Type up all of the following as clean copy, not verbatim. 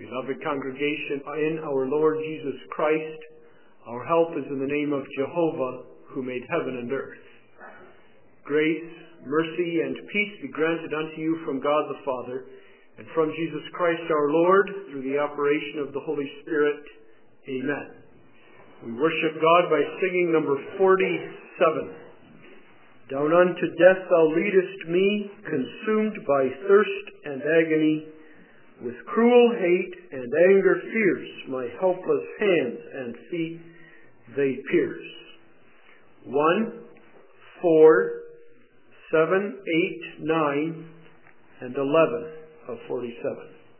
Beloved congregation in our Lord Jesus Christ, our help is in the name of Jehovah, who made heaven and earth. Grace, mercy, and peace be granted unto you from God the Father, and from Jesus Christ our Lord, through the operation of the Holy Spirit. Amen. We worship God by singing number 47. Down unto death thou leadest me, consumed by thirst and agony. With cruel hate and anger fierce, my helpless hands and feet they pierce. 1, 4, 7, 8, 9, and 11 of 47.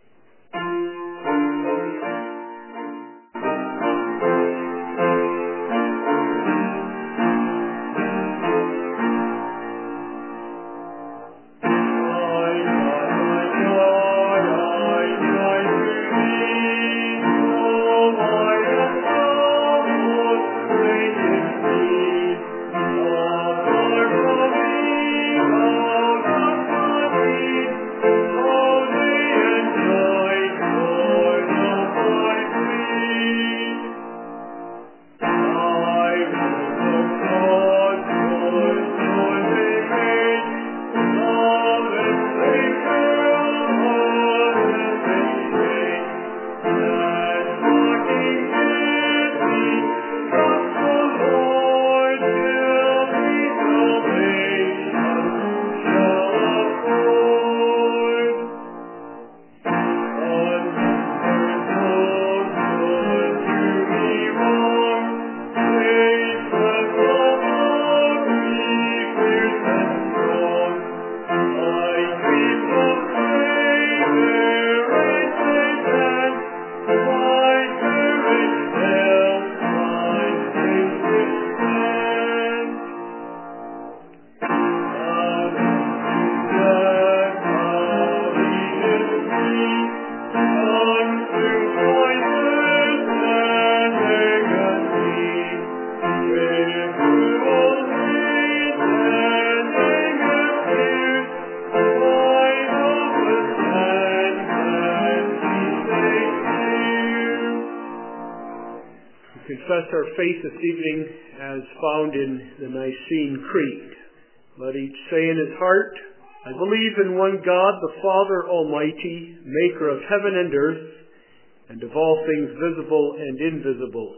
Confess our faith this evening as found in the Nicene Creed. Let each say in his heart, I believe in one God, the Father Almighty, maker of heaven and earth, and of all things visible and invisible,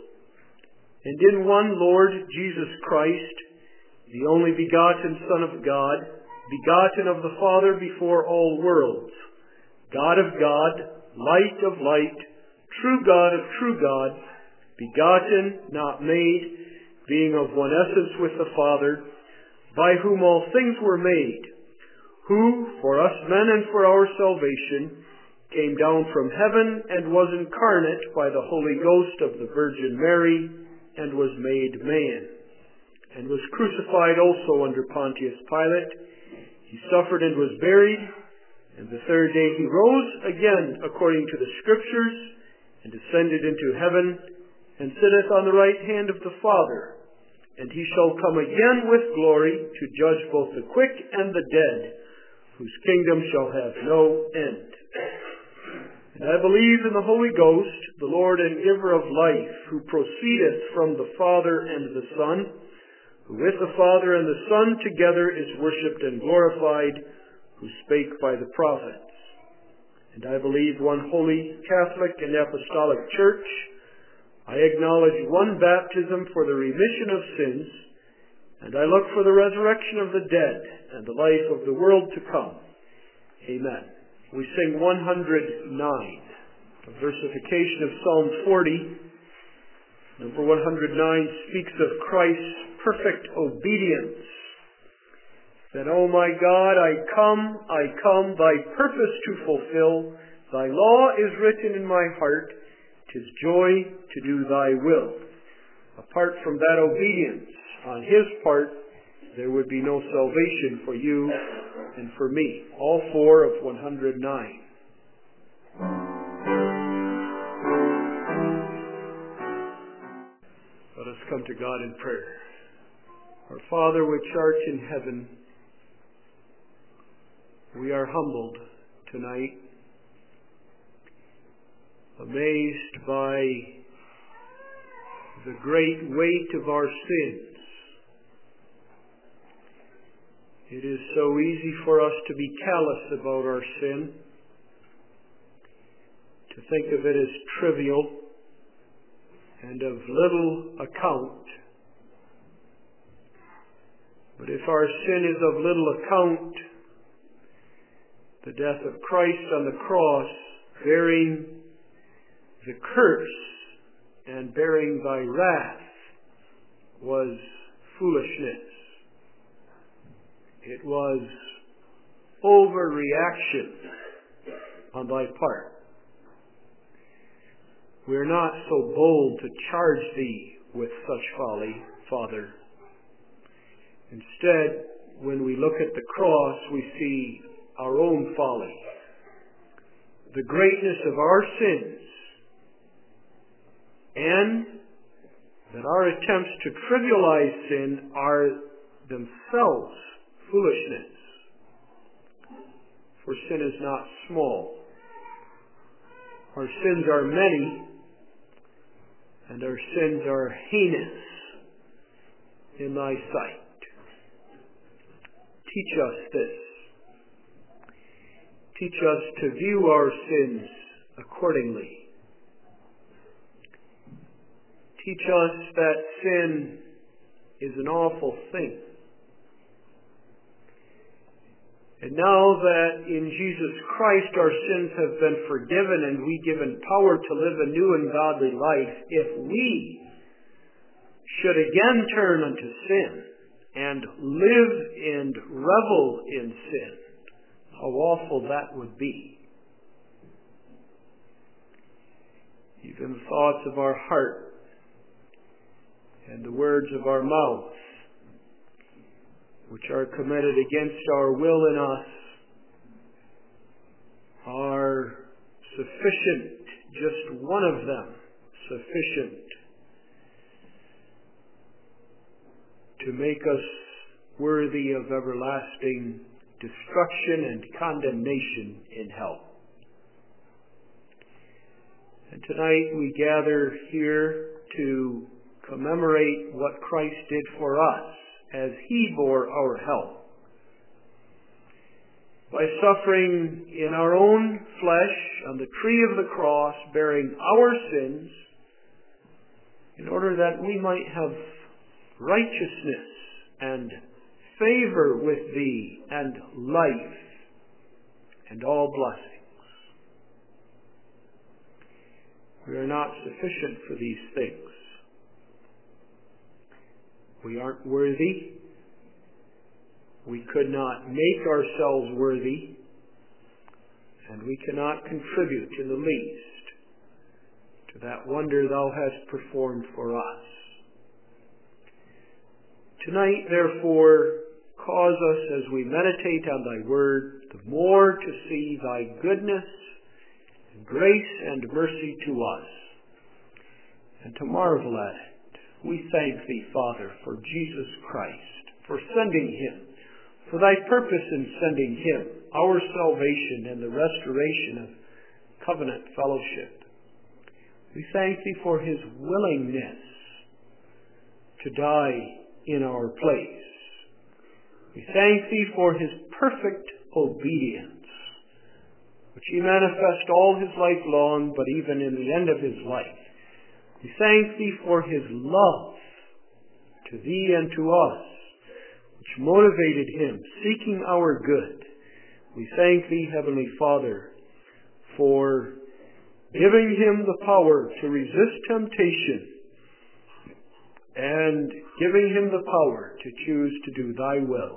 and in one Lord Jesus Christ, the only begotten Son of God, begotten of the Father before all worlds, God of God, light of light, true God of true God, begotten, not made, being of one essence with the Father, by whom all things were made, who, for us men and for our salvation, came down from heaven and was incarnate by the Holy Ghost of the Virgin Mary, and was made man, and was crucified also under Pontius Pilate. He suffered and was buried, and the third day he rose again according to the Scriptures, and ascended into heaven, and sitteth on the right hand of the Father, and he shall come again with glory to judge both the quick and the dead, whose kingdom shall have no end. And I believe in the Holy Ghost, the Lord and giver of life, who proceedeth from the Father and the Son, who with the Father and the Son together is worshipped and glorified, who spake by the prophets. And I believe one holy, Catholic, and Apostolic Church. I acknowledge one baptism for the remission of sins, and I look for the resurrection of the dead and the life of the world to come. Amen. We sing 109, a versification of Psalm 40. Number 109 speaks of Christ's perfect obedience. Then, O my God, I come, thy purpose to fulfill. Thy law is written in my heart. 'Tis joy to do thy will. Apart from that obedience on his part, there would be no salvation for you and for me. All four of 109. Let us come to God in prayer. Our Father which art in heaven, we are humbled tonight amazed by the great weight of our sins. It is so easy for us to be callous about our sin, to think of it as trivial and of little account. But if our sin is of little account, the death of Christ on the cross, bearing the curse and bearing thy wrath, was foolishness. It was overreaction on thy part. We are not so bold to charge thee with such folly, Father. Instead, when we look at the cross, we see our own folly, the greatness of our sins, and that our attempts to trivialize sin are themselves foolishness. For sin is not small. Our sins are many, and our sins are heinous in thy sight. Teach us this. Teach us to view our sins accordingly. Teach us that sin is an awful thing. And now that in Jesus Christ our sins have been forgiven and we given power to live a new and godly life, if we should again turn unto sin and live and revel in sin, how awful that would be. Even the thoughts of our heart and the words of our mouth, which are committed against our will in us, are sufficient, just one of them, sufficient to make us worthy of everlasting destruction and condemnation in hell. And tonight we gather here to commemorate what Christ did for us as He bore our hell. By suffering in our own flesh on the tree of the cross, bearing our sins, in order that we might have righteousness and favor with Thee and life and all blessings. We are not sufficient for these things. We aren't worthy. We could not make ourselves worthy, and we cannot contribute in the least to that wonder Thou hast performed for us. Tonight, therefore, cause us as we meditate on Thy Word, the more to see Thy goodness and grace and mercy to us, and to marvel at it. We thank Thee, Father, for Jesus Christ, for sending Him, for Thy purpose in sending Him, our salvation and the restoration of covenant fellowship. We thank Thee for His willingness to die in our place. We thank Thee for His perfect obedience, which He manifested all His life long, but even in the end of His life. We thank Thee for His love to Thee and to us, which motivated Him, seeking our good. We thank Thee, Heavenly Father, for giving Him the power to resist temptation and giving Him the power to choose to do Thy will.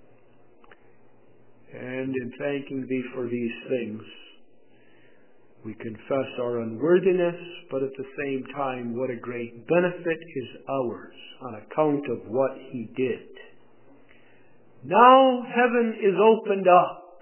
And in thanking Thee for these things, we confess our unworthiness, but at the same time, what a great benefit is ours on account of what He did. Now heaven is opened up,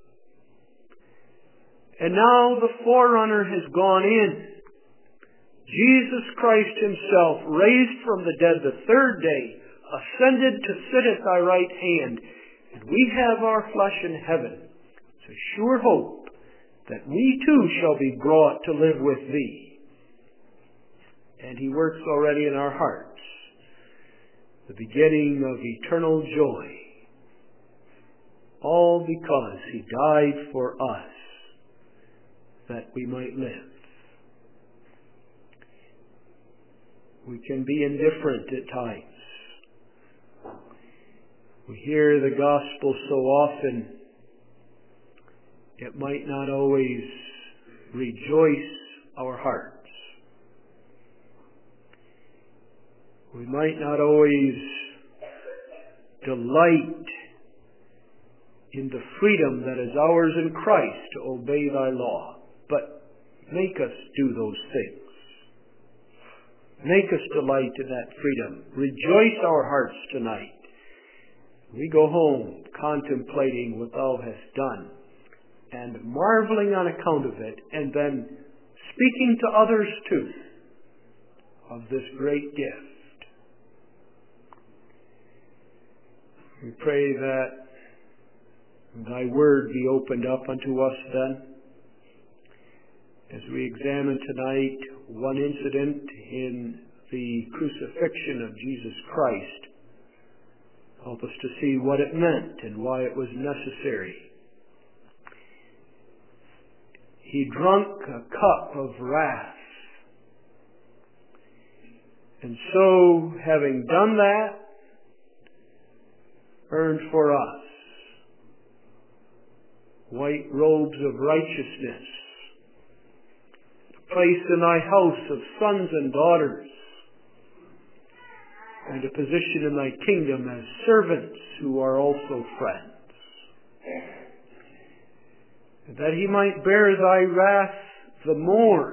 and now the forerunner has gone in. Jesus Christ Himself, raised from the dead the third day, ascended to sit at Thy right hand, and we have our flesh in heaven. It's a sure hope that we too shall be brought to live with Thee. And He works already in our hearts, the beginning of eternal joy, all because He died for us, that we might live. We can be indifferent at times. We hear the gospel so often, it might not always rejoice our hearts. We might not always delight in the freedom that is ours in Christ to obey Thy law. But make us do those things. Make us delight in that freedom. Rejoice our hearts tonight. We go home contemplating what Thou hast done and marveling on account of it, and then speaking to others too of this great gift. We pray that Thy Word be opened up unto us then, as we examine tonight one incident in the crucifixion of Jesus Christ. Help us to see what it meant and why it was necessary. He drank a cup of wrath. And so, having done that, earned for us white robes of righteousness, a place in Thy house of sons and daughters, and a position in Thy kingdom as servants who are also friends. That He might bear Thy wrath the more,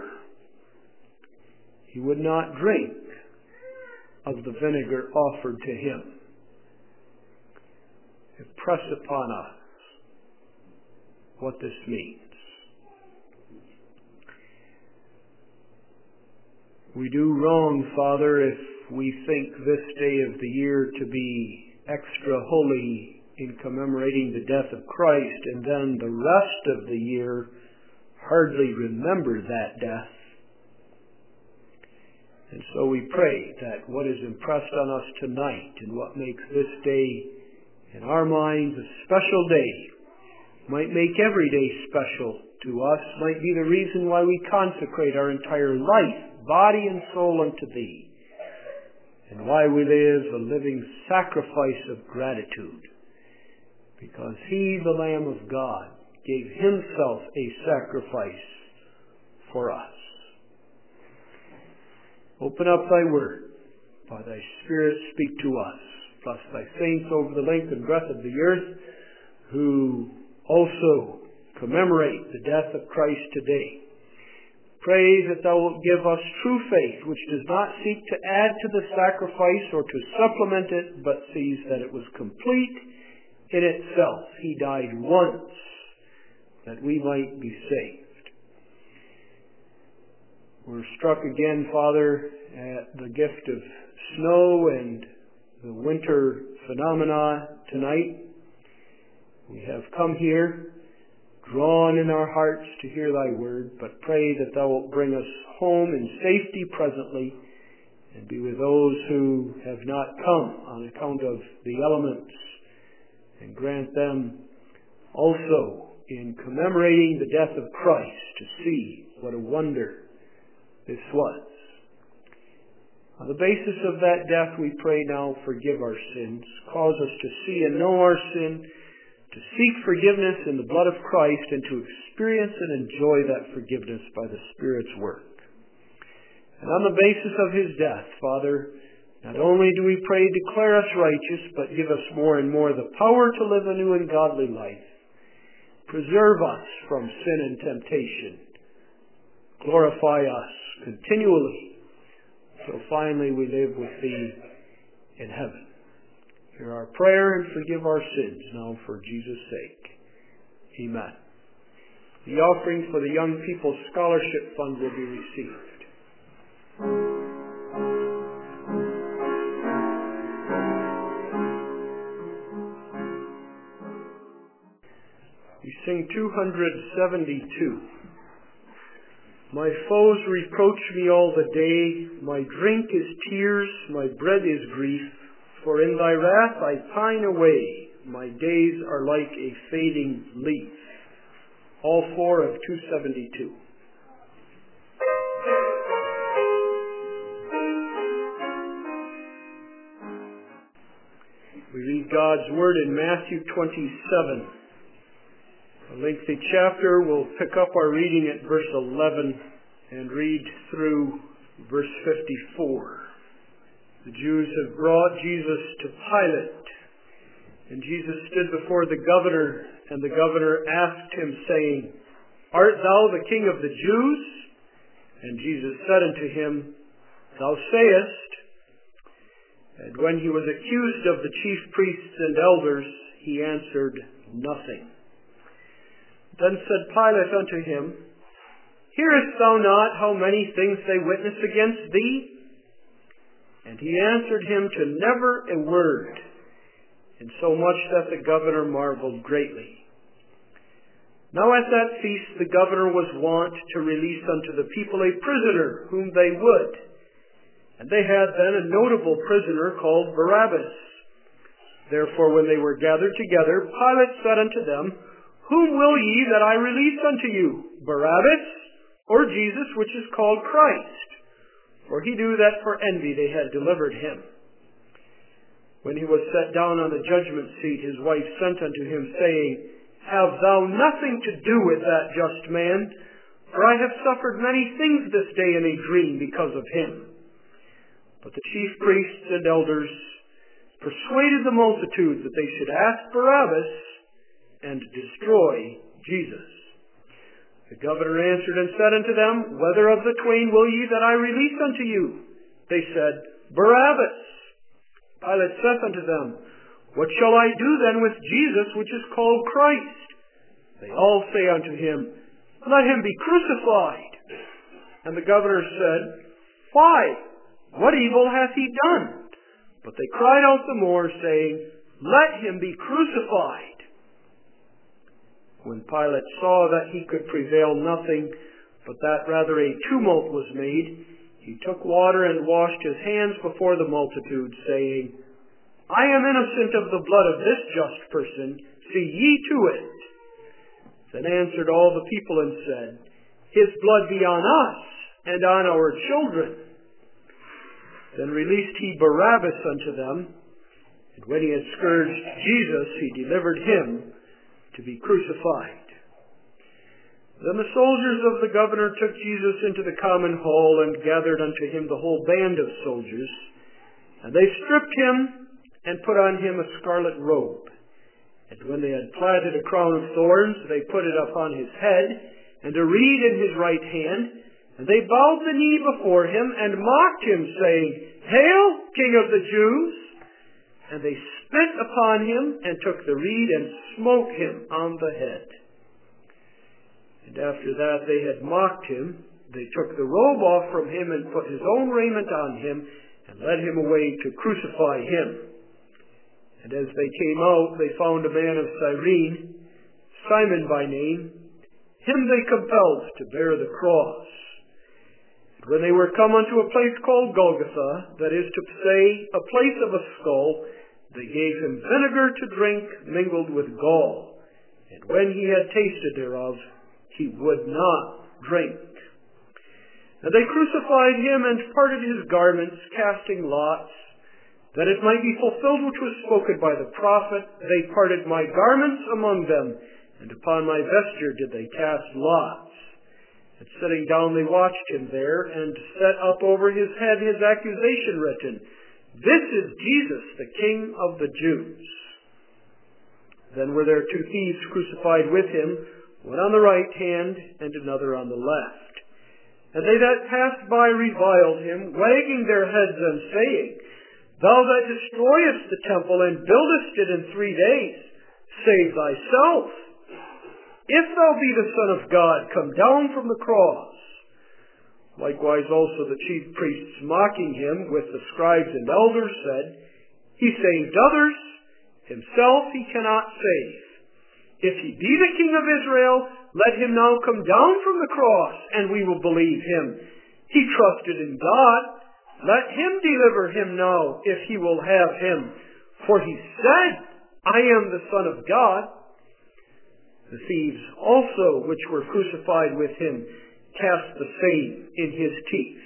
He would not drink of the vinegar offered to Him. Impress upon us what this means. We do wrong, Father, if we think this day of the year to be extra holy in commemorating the death of Christ, and then the rest of the year hardly remember that death. And so we pray that what is impressed on us tonight and what makes this day in our minds a special day might make every day special to us, might be the reason why we consecrate our entire life, body and soul unto Thee, and why we live a living sacrifice of gratitude, because He, the Lamb of God, gave Himself a sacrifice for us. Open up Thy Word. By Thy Spirit speak to us. Bless Thy saints over the length and breadth of the earth who also commemorate the death of Christ today. Pray that Thou wilt give us true faith, which does not seek to add to the sacrifice or to supplement it, but sees that it was complete in itself. He died once that we might be saved. We're struck again, Father, at the gift of snow and the winter phenomena tonight. We have come here, drawn in our hearts to hear Thy Word, but pray that Thou wilt bring us home in safety presently, and be with those who have not come on account of the elements, and grant them also in commemorating the death of Christ to see what a wonder this was. On the basis of that death, we pray now, forgive our sins, cause us to see and know our sin, to seek forgiveness in the blood of Christ, and to experience and enjoy that forgiveness by the Spirit's work. And on the basis of His death, Father, not only do we pray, declare us righteous, but give us more and more the power to live a new and godly life. Preserve us from sin and temptation. Glorify us continually, till finally we live with Thee in heaven. Hear our prayer and forgive our sins now for Jesus' sake. Amen. The offering for the Young People's Scholarship Fund will be received. We Sing 272. My foes reproach me all the day. My drink is tears, my bread is grief. For in thy wrath I pine away. My days are like a fading leaf. All four of 272. We read God's Word in Matthew 27. A lengthy chapter. We'll pick up our reading at verse 11 and read through verse 54. The Jews have brought Jesus to Pilate, and Jesus stood before the governor, and the governor asked him, saying, Art thou the King of the Jews? And Jesus said unto him, Thou sayest. And when he was accused of the chief priests and elders, he answered nothing. Then said Pilate unto him, Hearest thou not how many things they witness against thee? And he answered him to never a word, insomuch that the governor marveled greatly. Now at that feast the governor was wont to release unto the people a prisoner whom they would. And they had then a notable prisoner called Barabbas. Therefore when they were gathered together, Pilate said unto them, Whom will ye that I release unto you, Barabbas, or Jesus, which is called Christ? For he knew that for envy they had delivered him. When he was set down on the judgment seat, his wife sent unto him, saying, Have thou nothing to do with that just man? For I have suffered many things this day in a dream because of him. But the chief priests and elders persuaded the multitude that they should ask Barabbas and destroy Jesus. The governor answered and said unto them, Whether of the twain will ye that I release unto you? They said, Barabbas. Pilate saith unto them, What shall I do then with Jesus, which is called Christ? They all say unto him, Let him be crucified. And the governor said, Why? What evil hath he done? But they cried out the more, saying, Let him be crucified. When Pilate saw that he could prevail nothing, but that rather a tumult was made, he took water and washed his hands before the multitude, saying, I am innocent of the blood of this just person. See ye to it. Then answered all the people and said, His blood be on us and on our children. Then released he Barabbas unto them, and when he had scourged Jesus, he delivered him to be crucified. Then the soldiers of the governor took Jesus into the common hall, and gathered unto him the whole band of soldiers. And they stripped him, and put on him a scarlet robe. And when they had platted a crown of thorns, they put it upon his head, and a reed in his right hand. And they bowed the knee before him, and mocked him, saying, Hail, King of the Jews! And they spit upon him, and took the reed, and smote him on the head. And after that they had mocked him, they took the robe off from him, and put his own raiment on him, and led him away to crucify him. And as they came out, they found a man of Cyrene, Simon by name. Him they compelled to bear the cross. And when they were come unto a place called Golgotha, that is to say, a place of a skull, they gave him vinegar to drink mingled with gall. And when he had tasted thereof, he would not drink. And they crucified him, and parted his garments, casting lots, that it might be fulfilled which was spoken by the prophet, They parted my garments among them, and upon my vesture did they cast lots. And sitting down they watched him there, and set up over his head his accusation written, This is Jesus, the King of the Jews. Then were there two thieves crucified with him, one on the right hand, and another on the left. And they that passed by reviled him, wagging their heads and saying, Thou that destroyest the temple, and buildest it in 3 days, save thyself. If thou be the Son of God, come down from the cross. Likewise also the chief priests, mocking him with the scribes and elders, said, He saved others, himself he cannot save. If he be the King of Israel, let him now come down from the cross, and we will believe him. He trusted in God. Let him deliver him now, if he will have him. For he said, I am the Son of God. The thieves also, which were crucified with him, cast the same in his teeth.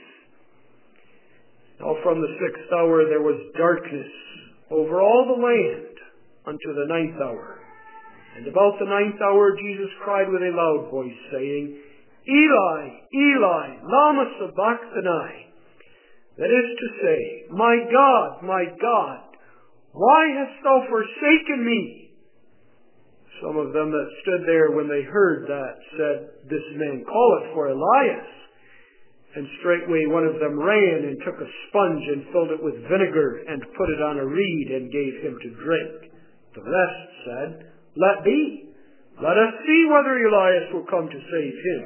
Now from the 6th hour there was darkness over all the land unto the 9th hour. And about the 9th hour Jesus cried with a loud voice, saying, Eli, Eli, lama sabachthani. That is to say, my God, why hast thou forsaken me? Some of them that stood there when they heard that said, This man calleth for Elias. And straightway one of them ran and took a sponge and filled it with vinegar and put it on a reed and gave him to drink. The rest said, Let be. Let us see whether Elias will come to save him.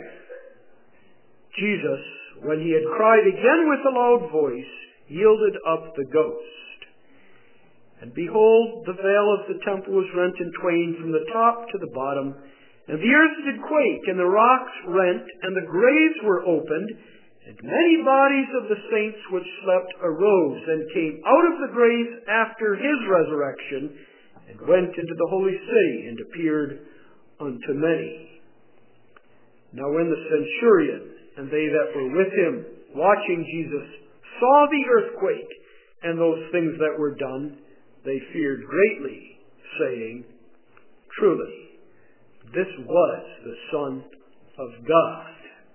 Jesus, when he had cried again with a loud voice, yielded up the ghost. And behold, the veil of the temple was rent in twain from the top to the bottom, and the earth did quake, and the rocks rent, and the graves were opened, and many bodies of the saints which slept arose, and came out of the graves after his resurrection, and went into the holy city, and appeared unto many. Now when the centurion and they that were with him, watching Jesus, saw the earthquake, and those things that were done, they feared greatly, saying, Truly, this was the Son of God.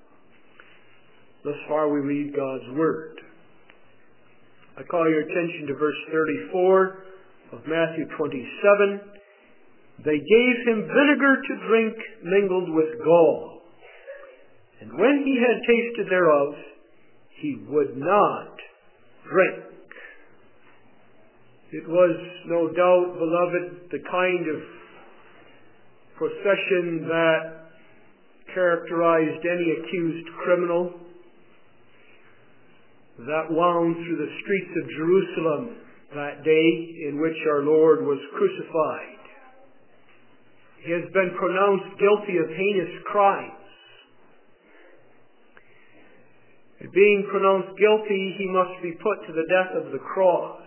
Thus far we read God's Word. I call your attention to verse 34 of Matthew 27. They gave him vinegar to drink mingled with gall. And when he had tasted thereof, he would not drink. It was, no doubt, beloved, the kind of procession that characterized any accused criminal that wound through the streets of Jerusalem that day in which our Lord was crucified. He has been pronounced guilty of heinous crimes. And being pronounced guilty, he must be put to the death of the cross.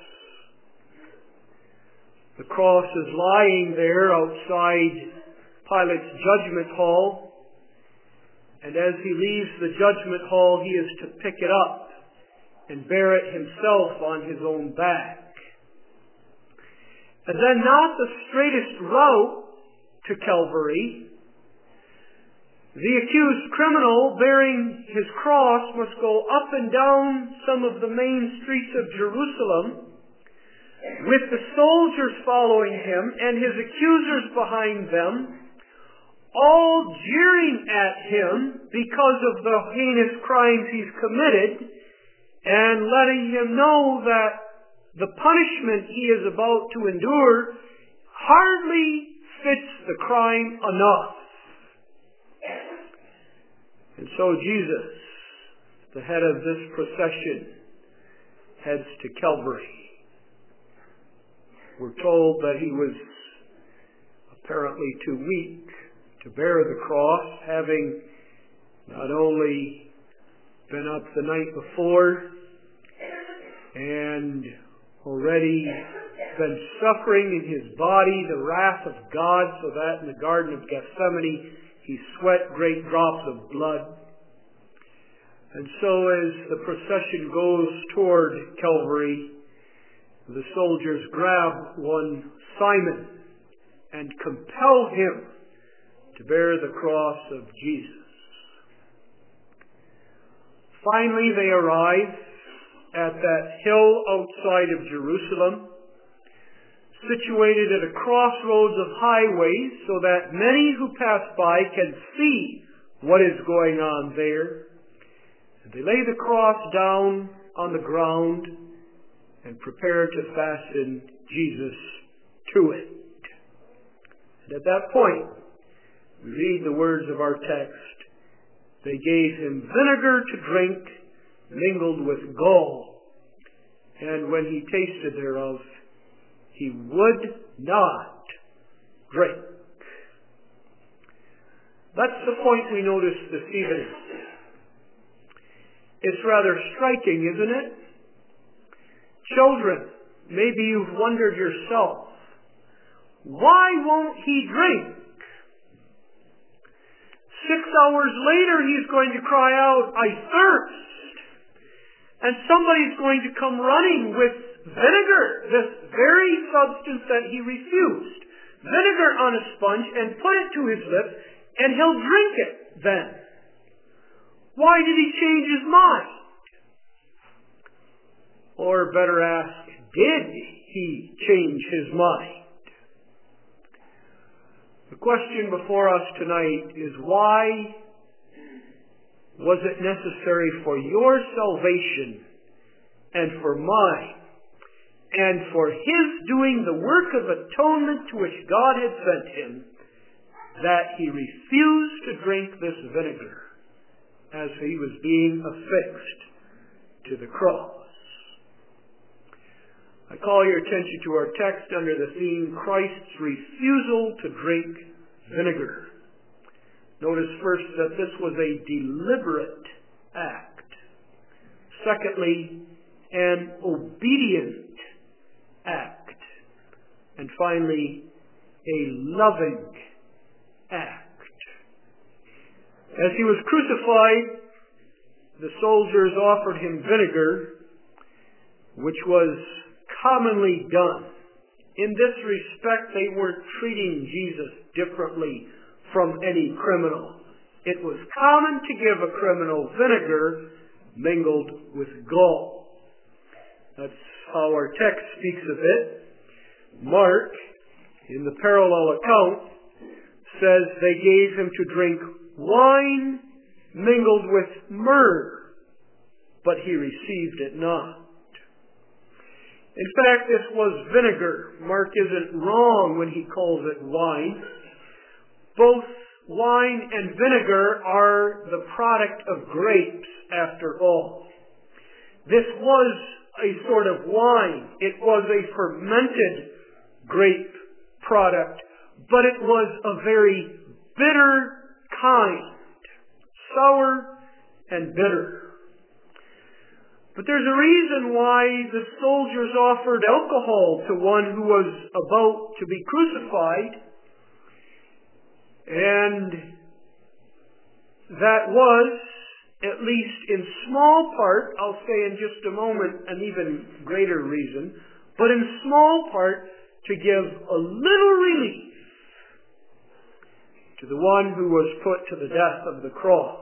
The cross is lying there outside Pilate's judgment hall, and as he leaves the judgment hall, he is to pick it up and bear it himself on his own back. And then not the straightest route to Calvary. The accused criminal bearing his cross must go up and down some of the main streets of Jerusalem with the soldiers following him and his accusers behind them, all jeering at him because of the heinous crimes he's committed, and letting him know that the punishment he is about to endure hardly fits the crime enough. And so Jesus, the head of this procession, heads to Calvary. We're told that he was apparently too weak to bear the cross, having not only been up the night before and already been suffering in his body the wrath of God, so that in the Garden of Gethsemane he sweat great drops of blood. And so as the procession goes toward Calvary, the soldiers grab one Simon and compel him to bear the cross of Jesus. Finally, they arrive at that hill outside of Jerusalem, situated at a crossroads of highways, so that many who pass by can see what is going on there. And they lay the cross down on the ground and prepare to fasten Jesus to it. And at that point, we read the words of our text. They gave him vinegar to drink mingled with gall, and when he tasted thereof, he would not drink. That's the point we notice this evening. It's rather striking, isn't it? Children, maybe you've wondered yourself, why won't he drink? 6 hours later he's going to cry out, I thirst. And somebody's going to come running with vinegar, this very substance that he refused. Vinegar on a sponge and put it to his lips, and he'll drink it then. Why did he change his mind? Or better ask, did he change his mind? The question before us tonight is, why was it necessary for your salvation and for mine and for his doing the work of atonement to which God had sent him, that he refused to drink this vinegar as he was being affixed to the cross? I call your attention to our text under the theme, Christ's refusal to drink vinegar. Notice first that this was a deliberate act. Secondly, an obedient act. And finally, a loving act. As he was crucified, the soldiers offered him vinegar, which was commonly done. In this respect, they weren't treating Jesus differently from any criminal. It was common to give a criminal vinegar mingled with gall. That's how our text speaks of it. Mark, in the parallel account, says they gave him to drink wine mingled with myrrh, but he received it not. In fact, this was vinegar. Mark isn't wrong when he calls it wine. Both wine and vinegar are the product of grapes, after all. This was a sort of wine. It was a fermented grape product, but it was a very bitter kind, sour and bitter. But there's a reason why the soldiers offered alcohol to one who was about to be crucified. And that was, at least in small part, I'll say in just a moment an even greater reason, but in small part to give a little relief to the one who was put to the death of the cross.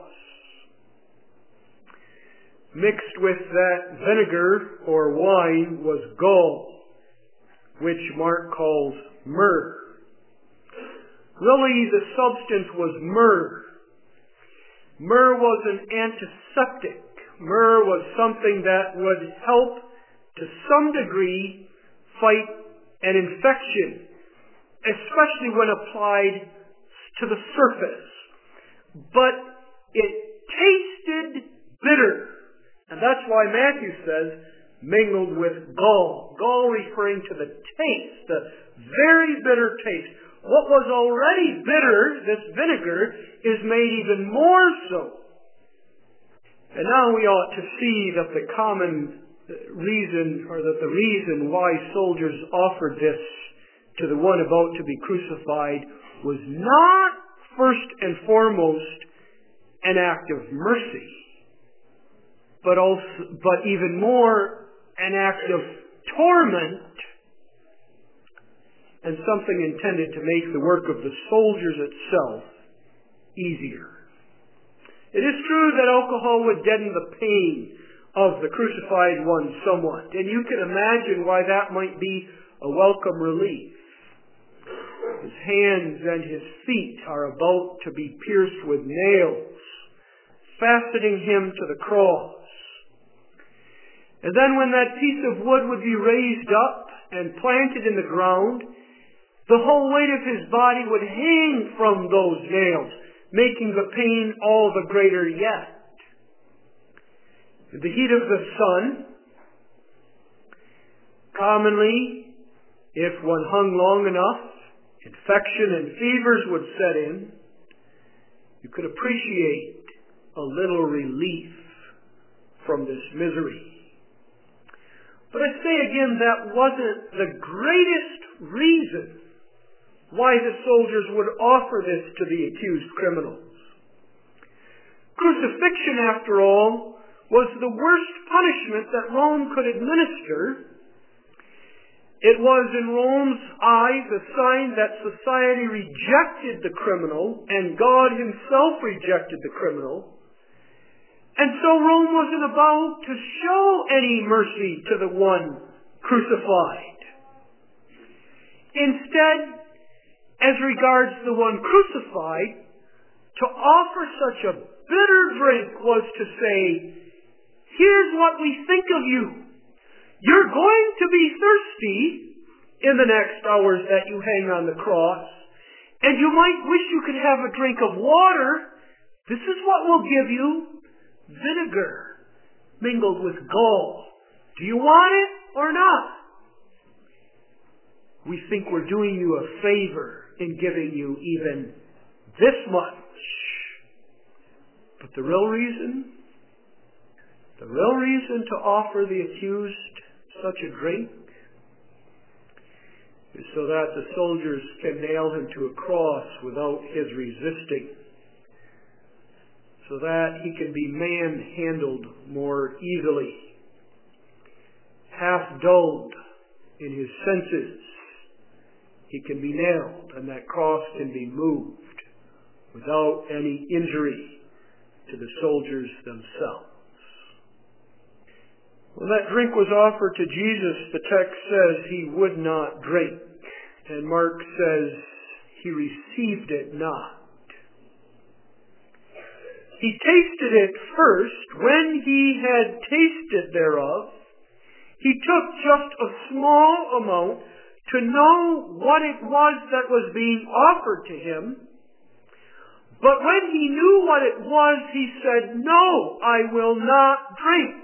Mixed with that vinegar or wine was gall, which Mark calls myrrh. Really, the substance was myrrh. Myrrh was an antiseptic. Myrrh was something that would help, to some degree, fight an infection, especially when applied to the surface. But it tasted bitter. And that's why Matthew says, mingled with gall. Gall referring to the taste, the very bitter taste. What was already bitter, this vinegar, is made even more so. And now we ought to see that the common reason, or that the reason why soldiers offered this to the one about to be crucified was not first and foremost an act of mercy, but even more an act of torment, and something intended to make the work of the soldiers itself easier. It is true that alcohol would deaden the pain of the crucified one somewhat, and you can imagine why that might be a welcome relief. His hands and his feet are about to be pierced with nails, fastening him to the cross. And then when that piece of wood would be raised up and planted in the ground, the whole weight of his body would hang from those nails, making the pain all the greater yet. In the heat of the sun, commonly, if one hung long enough, infection and fevers would set in, you could appreciate a little relief from this misery. But I say again, that wasn't the greatest reason why the soldiers would offer this to the accused criminals. Crucifixion, after all, was the worst punishment that Rome could administer. It was, in Rome's eyes, a sign that society rejected the criminal and God himself rejected the criminal. And so Rome wasn't about to show any mercy to the one crucified. Instead, as regards the one crucified, to offer such a bitter drink was to say, here's what we think of you. You're going to be thirsty in the next hours that you hang on the cross, and you might wish you could have a drink of water. This is what we'll give you. Vinegar mingled with gall. Do you want it or not? We think we're doing you a favor in giving you even this much. But the real reason to offer the accused such a drink is so that the soldiers can nail him to a cross without his resisting, so that he can be manhandled more easily. Half dulled in his senses, he can be nailed, and that cross can be moved without any injury to the soldiers themselves. When that drink was offered to Jesus, the text says he would not drink, and Mark says he received it not. He tasted it first. When he had tasted thereof, he took just a small amount to know what it was that was being offered to him. But when he knew what it was, he said, "No, I will not drink."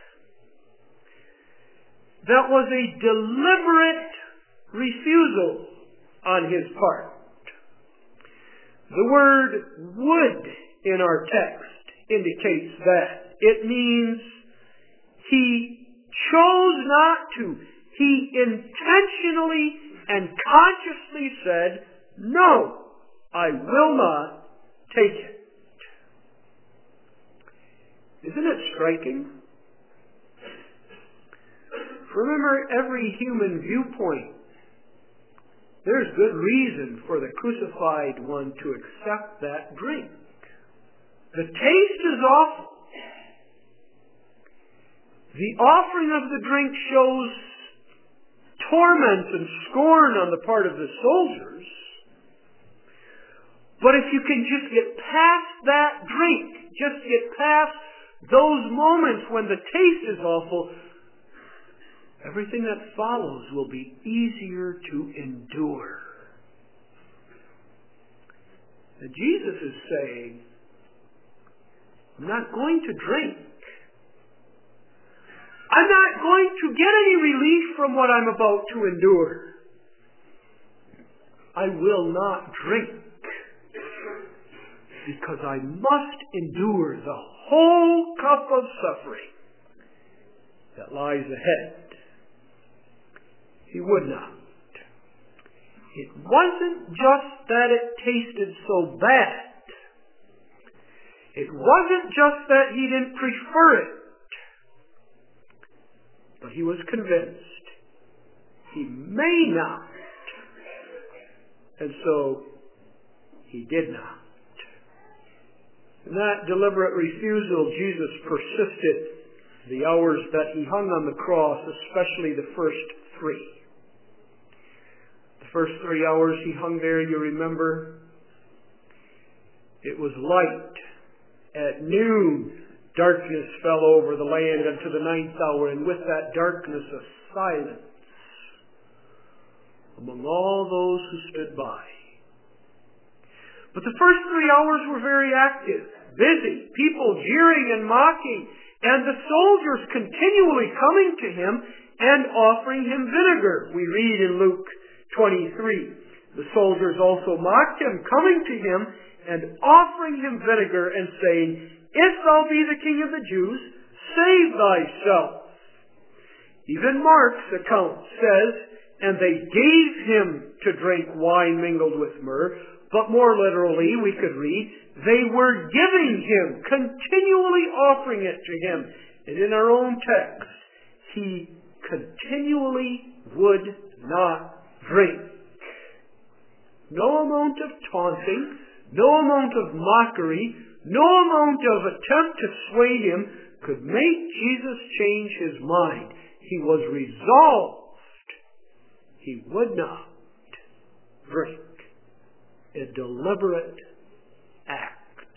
That was a deliberate refusal on his part. The word "would" in our text indicates that. It means he chose not to. He intentionally and consciously said, "No, I will not take it." Isn't it striking? Remember, every human viewpoint, there's good reason for the crucified one to accept that drink. The taste is awful. The offering of the drink shows torment and scorn on the part of the soldiers. But if you can just get past that drink, just get past those moments when the taste is awful, everything that follows will be easier to endure. And Jesus is saying, I'm not going to drink. I'm not going to get any relief from what I'm about to endure. I will not drink, because I must endure the whole cup of suffering that lies ahead. He would not. It wasn't just that it tasted so bad. It wasn't just that he didn't prefer it. But he was convinced he may not. And so he did not. In that deliberate refusal, Jesus persisted the hours that he hung on the cross, especially the first 3. The first 3 hours he hung there, you remember, it was light. At noon, darkness fell over the land unto the 9th hour, and with that darkness a silence among all those who stood by. But the first 3 hours were very active, busy, people jeering and mocking, and the soldiers continually coming to him and offering him vinegar. We read in Luke 23. The soldiers also mocked him, coming to him and offering him vinegar and saying, "If thou be the King of the Jews, save thyself." Even Mark's account says, "And they gave him to drink wine mingled with myrrh," but more literally we could read, "They were giving him, continually offering it to him." And in our own text, he continually would not drink. No amount of taunting, no amount of mockery, no amount of attempt to sway him could make Jesus change his mind. He was resolved. He would not drink. A deliberate act.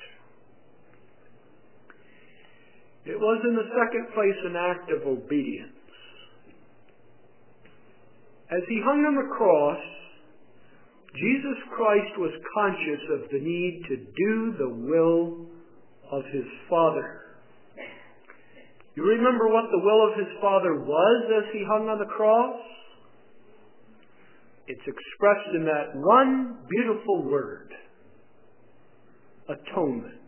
It was in the second place an act of obedience. As he hung on the cross, Jesus Christ was conscious of the need to do the will of his Father. You remember what the will of his Father was as he hung on the cross? It's expressed in that one beautiful word, atonement.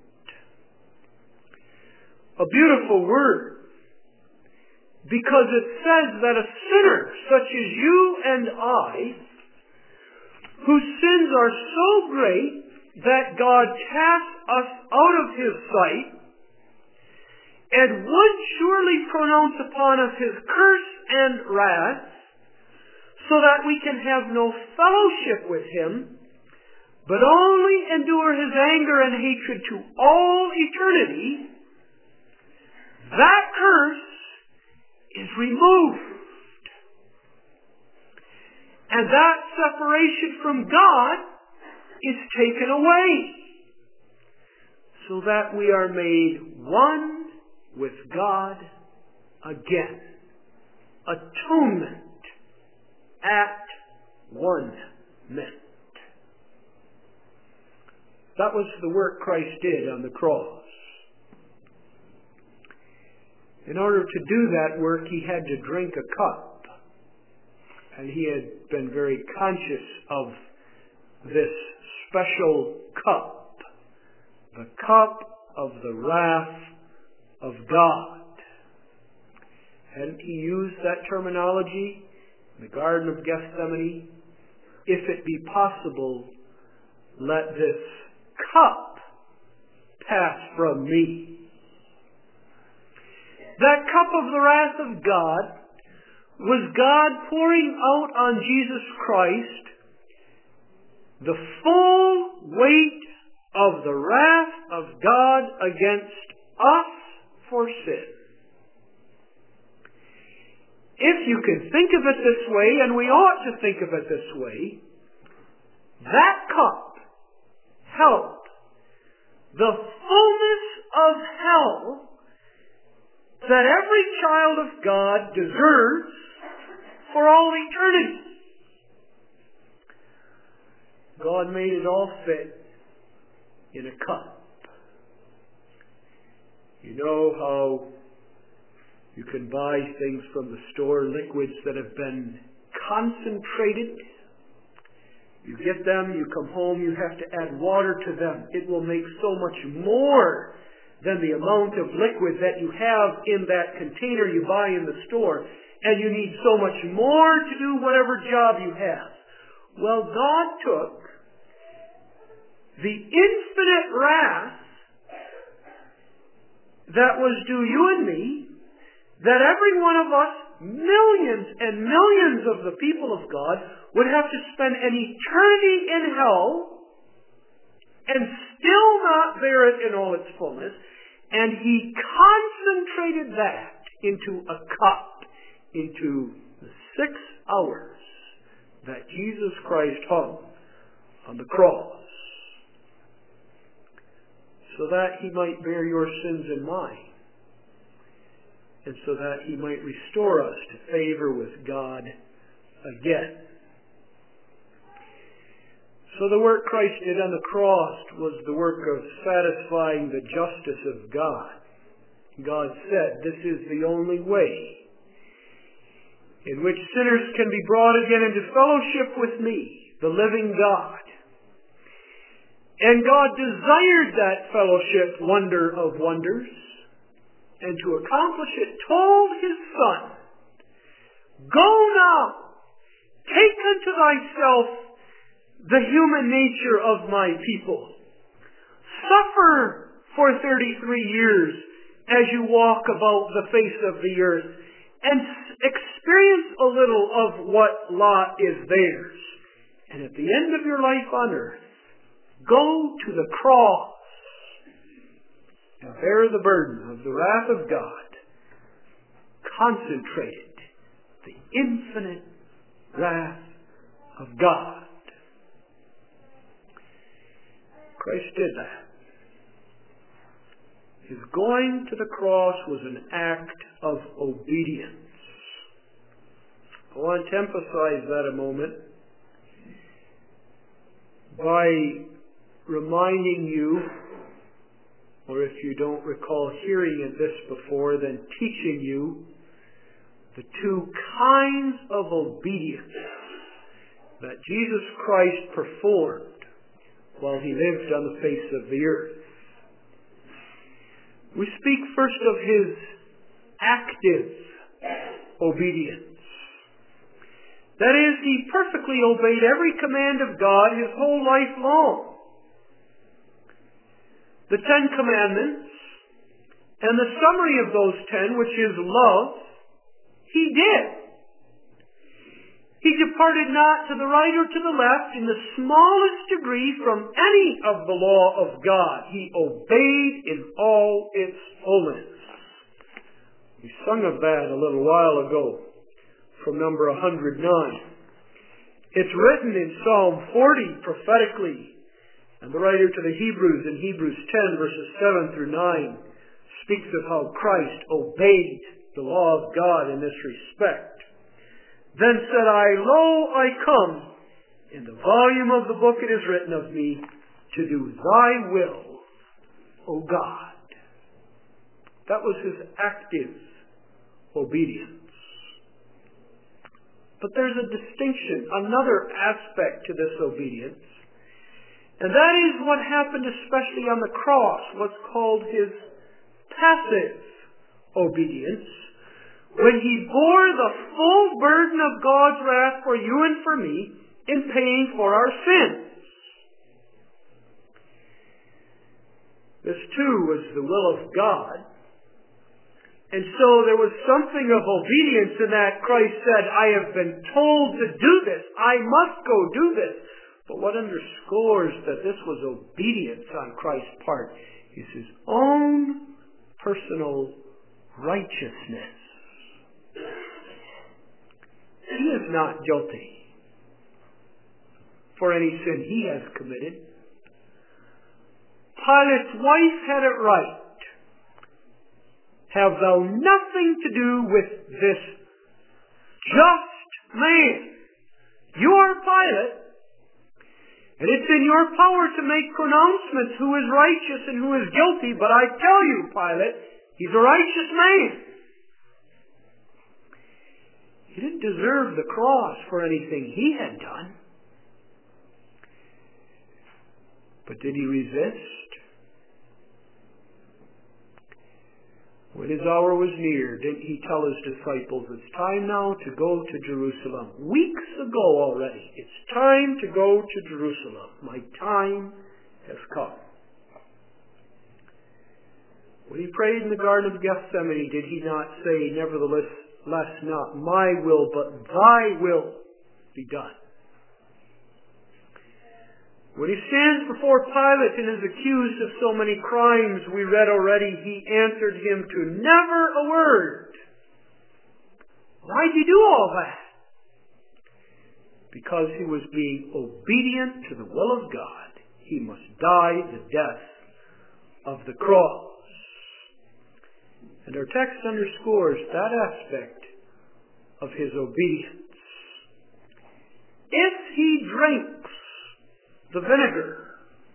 A beautiful word, because it says that a sinner such as you and I, whose sins are so great that God casts us out of his sight and would surely pronounce upon us his curse and wrath, so that we can have no fellowship with him, but only endure his anger and hatred to all eternity, that curse is removed. And that separation from God is taken away, so that we are made one with God again. Atonement at one meant. That was the work Christ did on the cross. In order to do that work, he had to drink a cup. And he had been very conscious of this special cup, the cup of the wrath of God. Hadn't he used that terminology in the Garden of Gethsemane? If it be possible, let this cup pass from me. That cup of the wrath of God was God pouring out on Jesus Christ the full weight of the wrath of God against us for sin. If you can think of it this way, and we ought to think of it this way, that cup held the fullness of hell that every child of God deserves for all eternity. God made it all fit in a cup. You know how you can buy things from the store, liquids that have been concentrated. You get them, you come home, you have to add water to them. It will make so much more than the amount of liquid that you have in that container you buy in the store. And you need so much more to do whatever job you have. Well, God took the infinite wrath that was due you and me, that every one of us, millions and millions of the people of God, would have to spend an eternity in hell and still not bear it in all its fullness. And he concentrated that into a cup, into the 6 hours that Jesus Christ hung on the cross, so that he might bear your sins and mine, and so that he might restore us to favor with God again. So the work Christ did on the cross was the work of satisfying the justice of God. God said, "This is the only way in which sinners can be brought again into fellowship with me, the living God. And God desired that fellowship, wonder of wonders, and to accomplish it told His Son, "Go now, take unto thyself the human nature of my people. Suffer for 33 years as you walk about the face of the earth, and experience a little of what lot is theirs. And at the end of your life on earth, go to the cross and bear the burden of the wrath of God, concentrated, the infinite wrath of God." Christ did that. His going to the cross was an act of obedience. I want to emphasize that a moment by reminding you, or if you don't recall hearing this before, then teaching you the two kinds of obedience that Jesus Christ performed while He lived on the face of the earth. We speak first of His active obedience. That is, He perfectly obeyed every command of God His whole life long. The 10 Commandments, and the summary of those 10, which is love, He did. He departed not to the right or to the left in the smallest degree from any of the law of God. He obeyed in all its fullness. We sung of that a little while ago from number 109. It's written in Psalm 40 prophetically, and the writer to the Hebrews in Hebrews 10 verses 7 through 9 speaks of how Christ obeyed the law of God in this respect. "Then said I, Lo, I come. In the volume of the book it is written of me, to do thy will, O God." That was His active obedience. But there's a distinction, another aspect to this obedience. And that is what happened especially on the cross, what's called His passive obedience, when He bore the full burden of God's wrath for you and for me in paying for our sins. This too was the will of God. And so there was something of obedience in that. Christ said, "I have been told to do this. I must go do this." But what underscores that this was obedience on Christ's part is His own personal righteousness. He is not guilty for any sin He has committed. Pilate's wife had it right. "Have thou nothing to do with this just man. You are Pilate, and it's in your power to make pronouncements who is righteous and who is guilty, but I tell you, Pilate, he's a righteous man." He didn't deserve the cross for anything he had done. But did he resist? When his hour was near, didn't he tell his disciples, "It's time now to go to Jerusalem"? Weeks ago already. It's time to go to Jerusalem. My time has come. When He prayed in the Garden of Gethsemane, did He not say, "Nevertheless, not my will, but thy will be done"? When He stands before Pilate and is accused of so many crimes we read already, He answered him to never a word. Why did He do all that? Because He was being obedient to the will of God. He must die the death of the cross. And our text underscores that aspect of His obedience. If He drinks the vinegar,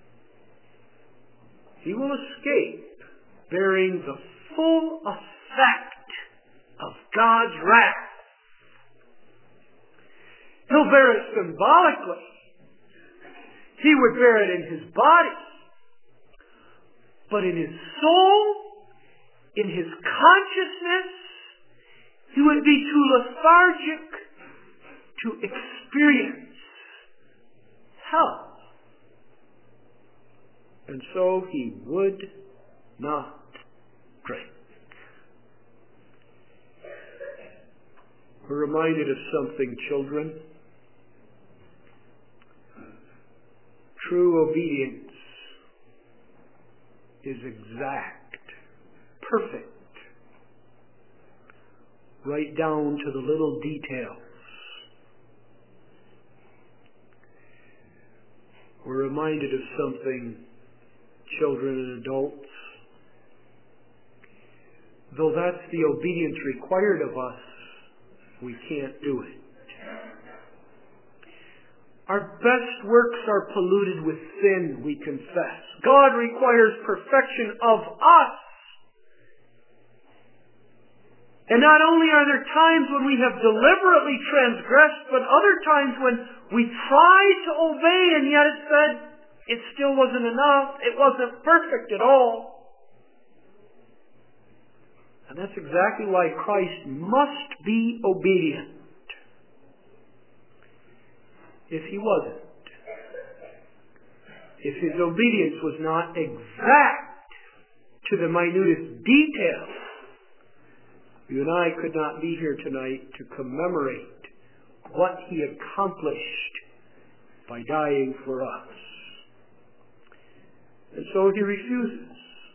He will escape bearing the full effect of God's wrath. He'll bear it symbolically. He would bear it in His body. But in His soul, in His consciousness, He would be too lethargic to experience hell. And so He would not drink. We're reminded of something, children. True obedience is exact, perfect, right down to the little details. We're reminded of something, children and adults. Though that's the obedience required of us, we can't do it. Our best works are polluted with sin, we confess. God requires perfection of us. And not only are there times when we have deliberately transgressed, but other times when we tried to obey and yet it said it still wasn't enough. It wasn't perfect at all. And that's exactly why Christ must be obedient. If He wasn't, if His obedience was not exact to the minutest detail, you and I could not be here tonight to commemorate what He accomplished by dying for us. And so He refuses.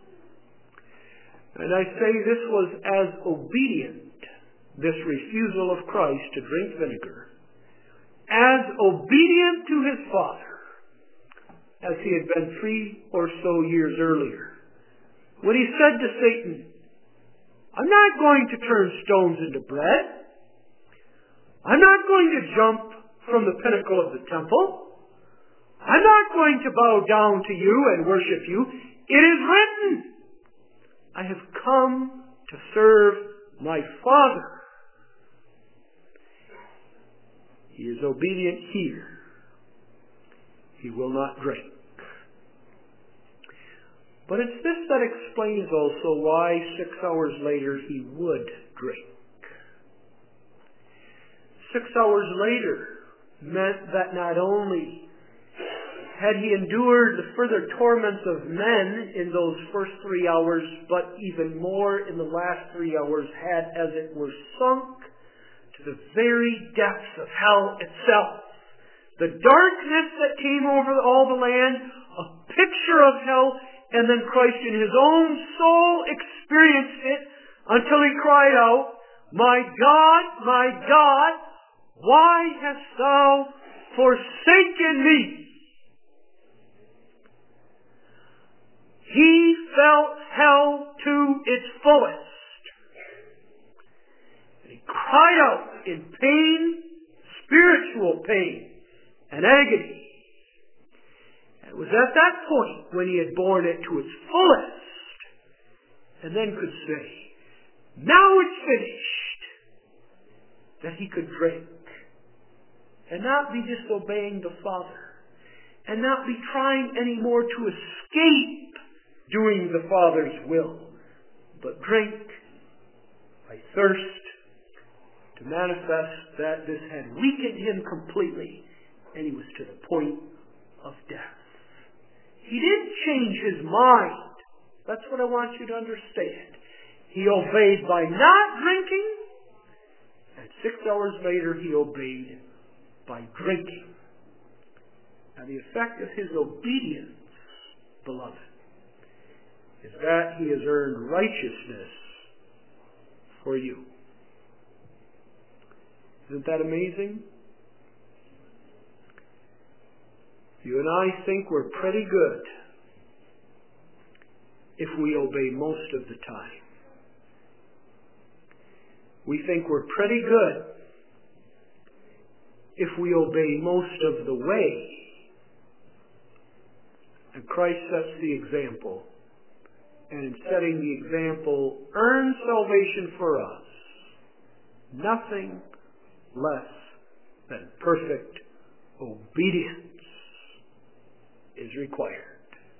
And I say this was as obedient, this refusal of Christ to drink vinegar, as obedient to His Father as He had been 3 or so years earlier, when He said to Satan, I'm not going to turn stones into bread. I'm not going to jump from the pinnacle of the temple. I'm not going to bow down to you and worship you. It is written, I have come to serve my Father. He is obedient here. He will not drink. But it's this that explains also why 6 hours later He would drink. 6 hours later meant that not only had He endured the further torments of men in those first 3 hours, but even more in the last 3 hours had, as it were, sunk to the very depths of hell itself. The darkness that came over all the land, a picture of hell, and then Christ in His own soul experienced it until He cried out, my God, why hast Thou forsaken me? He felt hell to its fullest. And He cried out in pain, spiritual pain, and agony. It was at that point when He had borne it to its fullest and then could say, now it's finished, that He could drink and not be disobeying the Father and not be trying anymore to escape doing the Father's will, but drink by thirst to manifest that this had weakened Him completely and He was to the point of death. He didn't change His mind. That's what I want you to understand. He obeyed by not drinking, and 6 hours later He obeyed by drinking. And the effect of His obedience, beloved, is that He has earned righteousness for you. Isn't that amazing? You and I think we're pretty good if we obey most of the time. We think we're pretty good if we obey most of the way. And Christ sets the example. And in setting the example, earns salvation for us. Nothing less than perfect obedience. is required.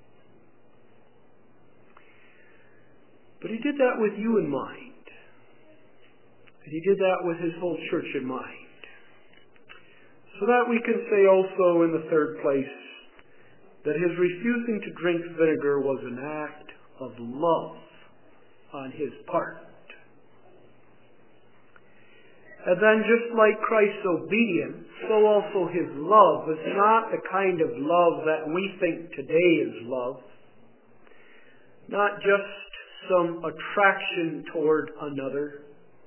But he did that with you in mind. And he did that with his whole church in mind. So that we can say also in the third place that his refusing to drink vinegar was an act of love on his part. And then just like Christ's obedience, so also his love is not the kind of love that we think today is love. Not just some attraction toward another,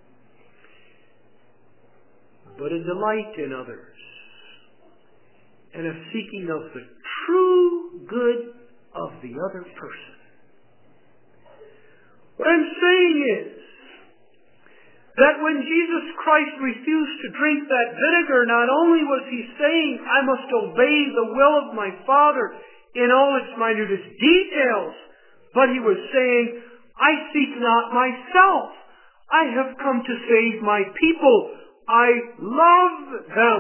but a delight in others and a seeking of the true good of the other person. What I'm saying is that when Jesus Christ refused to drink that vinegar, not only was he saying, I must obey the will of my Father in all its minutest details, but he was saying, I seek not myself. I have come to save my people. I love them.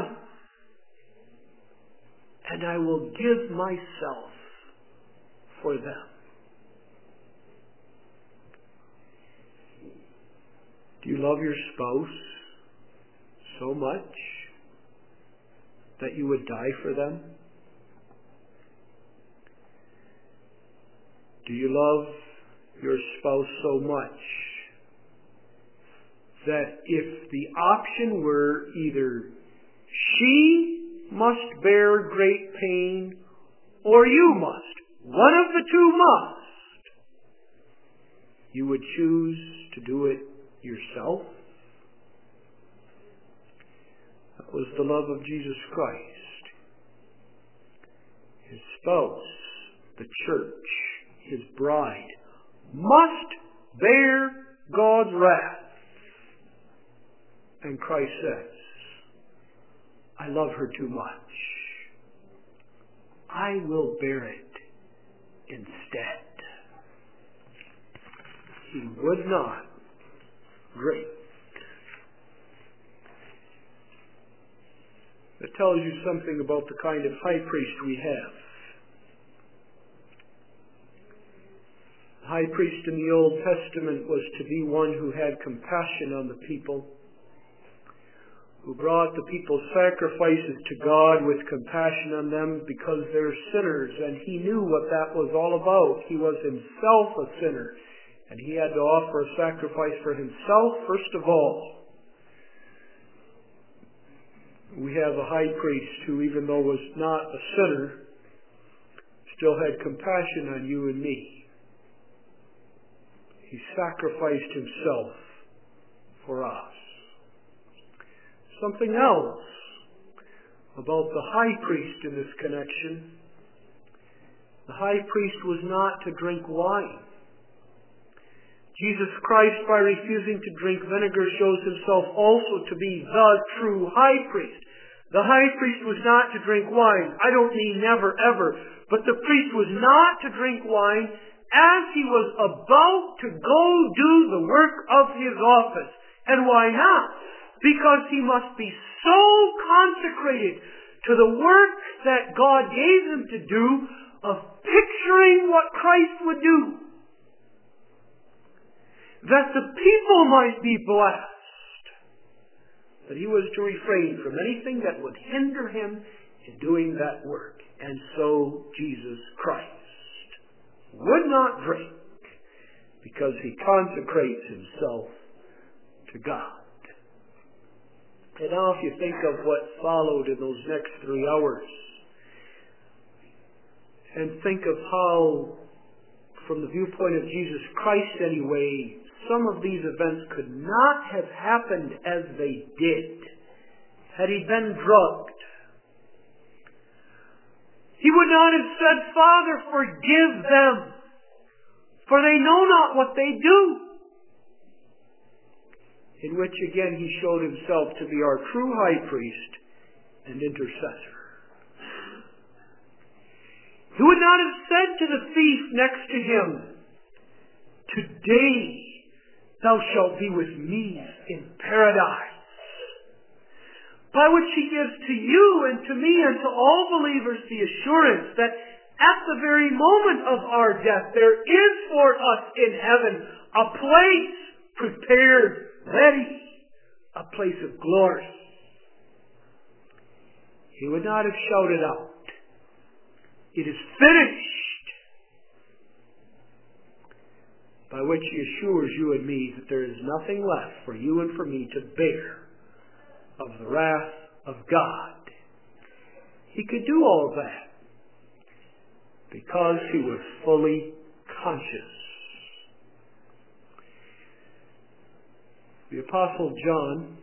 And I will give myself for them. Do you love your spouse so much that you would die for them? Do you love your spouse so much that if the option were either she must bear great pain or you must, one of the two must, you would choose to do it yourself? That was the love of Jesus Christ. His spouse, the church, his bride, must bear God's wrath. And Christ says, I love her too much. I will bear it instead. He would not drink. That tells you something about the kind of high priest we have. The high priest in the Old Testament was to be one who had compassion on the people, who brought the people's sacrifices to God with compassion on them because they're sinners, and he knew what that was all about. He was himself a sinner, and he had to offer a sacrifice for himself first of all. We have a high priest who, even though was not a sinner, still had compassion on you and me. He sacrificed himself for us. Something else about the high priest in this connection. The high priest was not to drink wine. Jesus Christ, by refusing to drink vinegar, shows himself also to be the true high priest. The high priest was not to drink wine. I don't mean never, ever. But the priest was not to drink wine as he was about to go do the work of his office. And why not? Because he must be so consecrated to the work that God gave him to do of picturing what Christ would do, that the people might be blessed, that he was to refrain from anything that would hinder him in doing that work. And so Jesus Christ would not drink because he consecrates himself to God. And now if you think of what followed in those next 3 hours, and think of how, from the viewpoint of Jesus Christ anyway, some of these events could not have happened as they did had he been drugged. He would not have said, Father, forgive them, for they know not what they do. In which again he showed himself to be our true high priest and intercessor. He would not have said to the thief next to him, Today thou shalt be with me in paradise. By which he gives to you and to me and to all believers the assurance that At the very moment of our death, there is for us in heaven a place prepared, ready, a place of glory. He would not have shouted out, "It is finished," by which he assures you and me that there is nothing left for you and for me to bear of the wrath of God. He could do all that because he was fully conscious. The Apostle John,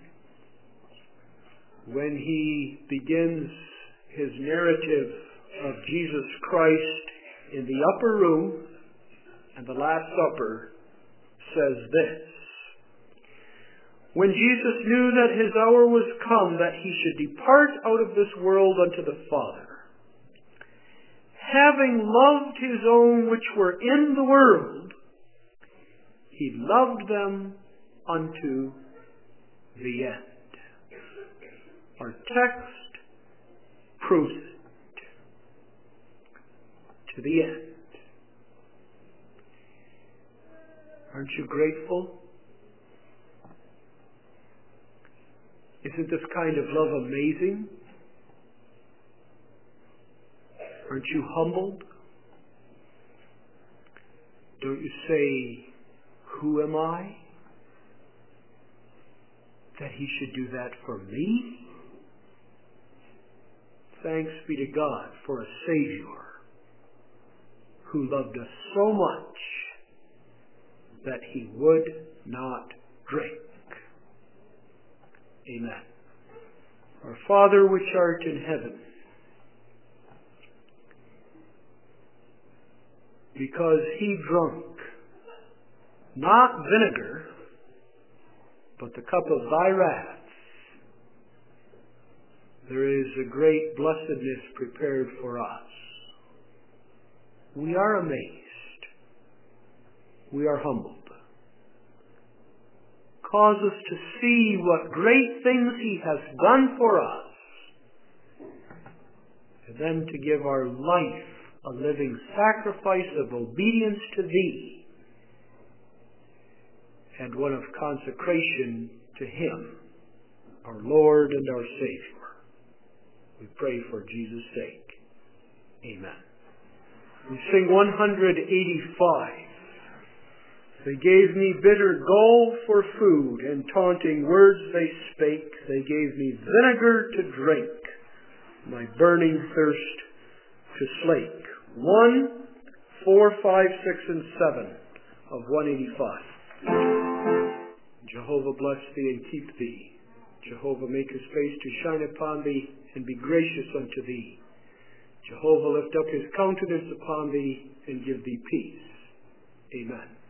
when he begins his narrative of Jesus Christ in the upper room and the Last Supper, says this: "When Jesus knew that his hour was come, that he should depart out of this world unto the Father, having loved his own which were in the world, he loved them unto the end." Our text proves it. To the end. Aren't you grateful? Isn't this kind of love amazing? Aren't you humbled? Don't you say, "Who am I that he should do that for me?" Thanks be to God for a Savior who loved us so much that he would not drink. Amen. Our Father which art in heaven, because he drunk not vinegar, but the cup of thy wrath, there is a great blessedness prepared for us. We are amazed. We are humbled. Cause us to see what great things he has done for us, and then to give our life a living sacrifice of obedience to thee, and one of consecration to him, our Lord and our Savior. We pray for Jesus' sake. Amen. We sing 185. "They gave me bitter gall for food, and taunting words they spake. They gave me vinegar to drink, my burning thirst to slake." 1, 4, 5, 6, and 7 of 185. Jehovah bless thee and keep thee. Jehovah make his face to shine upon thee and be gracious unto thee. Jehovah lift up his countenance upon thee and give thee peace. Amen.